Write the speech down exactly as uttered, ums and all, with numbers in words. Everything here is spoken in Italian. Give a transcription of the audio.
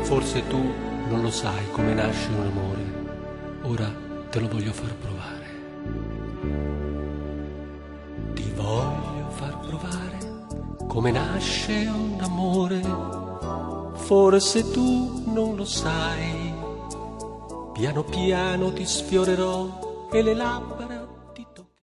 Forse tu non lo sai come nasce un amore, ora te lo voglio far provare. Ti voglio far provare come nasce un amore, forse tu non lo sai. Piano piano ti sfiorerò e le labbra